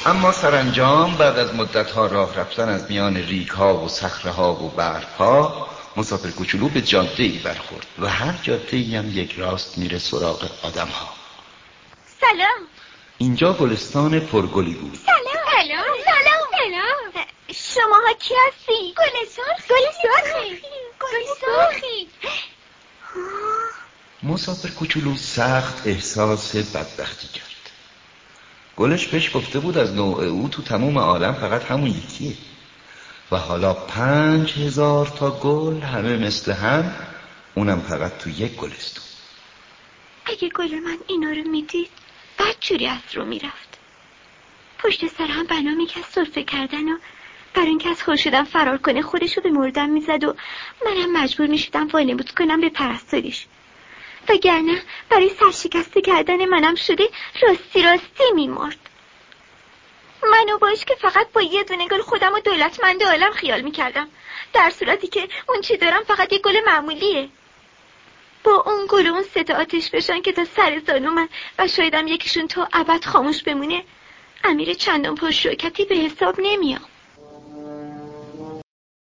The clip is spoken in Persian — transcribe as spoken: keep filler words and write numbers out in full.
اما سرانجام بعد از مدت‌ها راه رفتن از میان ریگ‌ها و صخره‌ها و برف‌ها، مسافر کوچولو به جاده‌ای برخورد و هر جاده‌ای هم یک راست میره سراغ آدم‌ها. سلام. اینجا گلستان پرگلی بود. سلام. سلام. سلام. سلام. شماها کی هستی؟ گل سرخی. گل سرخی. گل سرخی. مسافر کوچولو سخت احساس بدبختی کرد. گلش بهش گفته بود از نوع او تو تمام عالم فقط همون یکیه و حالا پنج هزار تا گل همه مثل هم، اونم فقط تو یک گلستون. اگه گل من اینا رو میدید بدجوری از رو میرفت. پشت سر هم بنا میکرد سرفه کردن و برای اینکه از خورشیدم فرار کنه خودشو به مردم میزد و منم مجبور میشدم وانمود کنم به پرستاریش، وگرنه برای سرشکسته کردن منم شده راستی راستی میمرد. منو باش که فقط با یه دونه گل خودم و دولتمند عالم خیال میکردم، در صورتی که اون چی دارم فقط یه گل معمولیه. با اون گل و اون سه تا آتش فشان که تا سر زانومن و شایدم یکیشون تا ابد خاموش بمونه، امیر چندان پرشوکتی به حساب نمیام.